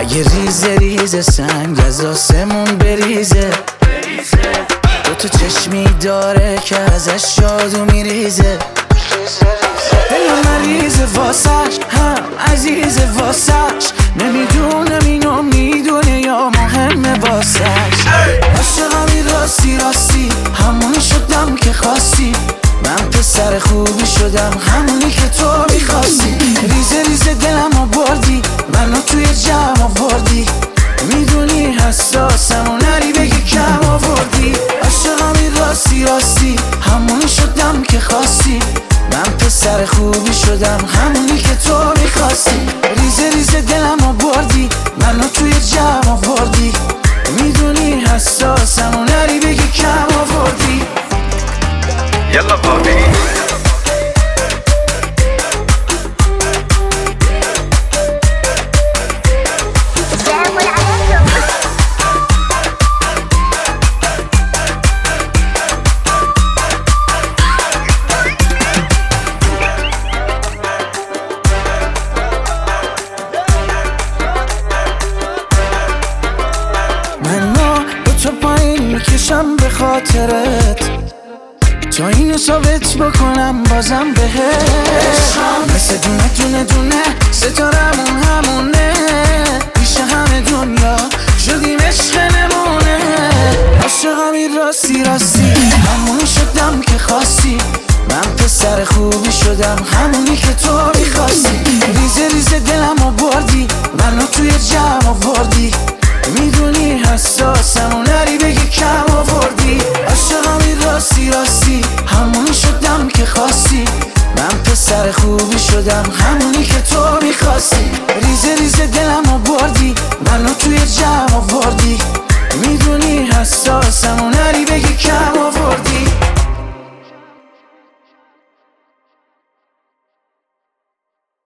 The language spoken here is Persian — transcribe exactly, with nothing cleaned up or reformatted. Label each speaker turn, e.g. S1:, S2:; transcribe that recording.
S1: اگه ریزه ریزه سنگ از آسمون بریزه، دو تا چشمی داره که ازش جادو میریزه. دلم مریضه واسش، هم عزیزه واسش، نمیدونم اینو میدونه یا مهمه واسش. عاشقمی راستی راستی، همونی شدم که خواستی، من پسر خوبی شدم همونی که تو میخواستی. ریزه ریزه دلم آوردی، منو توی جمع آوردی، میدونی حساسم و نری بگی کم آوردی. عاشقمی راستی راستی، همونی شدم که خواستی، من پسر خوبی شدم همونی که تو میخواستی. ریزه ریزه دلم آوردی، منو توی جمع آوردی، میدونی حساسم و نری بگی کم آوردی.
S2: یلا بابی
S1: منو با تو پایین میکشم به خاطرت، تا اینو ثابت بکنم بازم بهت. مثل دونه دونه دونه ستارمون همونه، پیش همه دنیا شدیم عشق نمونه. عاشقمی راستی راستی، همونی شدم که خواستی، من پسر خوبی شدم همونی که تو میخواستی. ریزه ریزه دلم آوردی، منو توی جمع آوردی، میدونی حساسم و نری بگی کم آوردی. عاشقمی راستی راستی، همونی شدم که خواستی، من پسر خوبی شدم همونی که تو میخواستی. ریزه ریزه دلم آوردی، منو